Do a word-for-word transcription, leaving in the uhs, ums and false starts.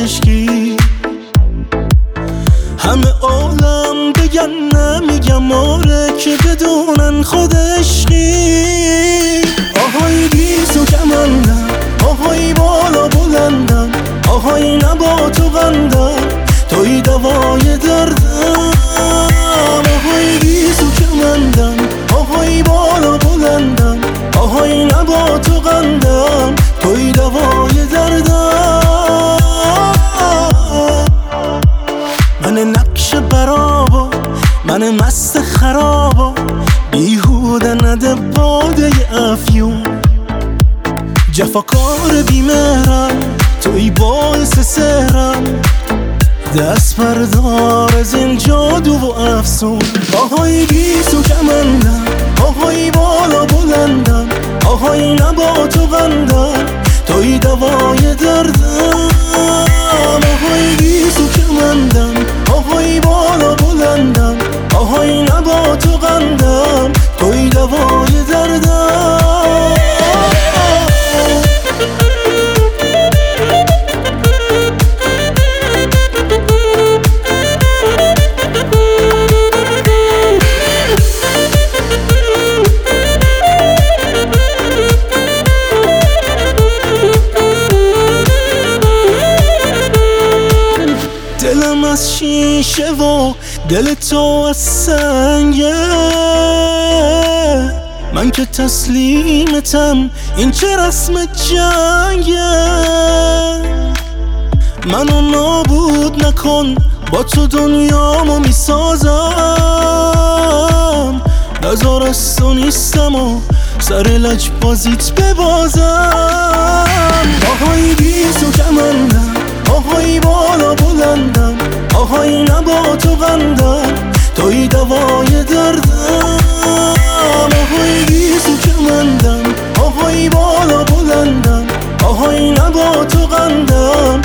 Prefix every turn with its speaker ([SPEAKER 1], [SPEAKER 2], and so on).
[SPEAKER 1] عشقی. همه عالم بگن نمیگم آره که بدونن خود عشقی. آهای گیسو کمندم، آهای بالا بلندم، آهای نبا تو قندم، توی دوای دردم. آهای گیسو کمندم، آهای بالا بلندم، آهای نبا تو قندم، توی دوای دردم. من نقش برابا، من مست خرابا، بیهوده نده باده افیون. جفاکار بیمهرم، توی باعث سهرم، دست بردار از این جادو و افسون. آهای گیسو کمندم، آهای بالا بلندم، آهای نبا تو قندم، توی دوای دردم. آهای گیسو کمندم، آهای بالا بلندم، آهای نبا تو قندم، توی دوای دردم. دلم از شیشه و دل تو از سنگه، من که تسلیمتم، این چه رسم جنگه. منو نابود نکن، با تو دنیامو میسازم، نزار از تو نیستم و سر لج بازیت ببازم. آهای گیسو کمندم، آهای بالا بلندم، آهای نبا تو قندم، توی دوای دردم. آهای گیسو کمندم، آهای بالا بلندم، آهای نبا تو قندم،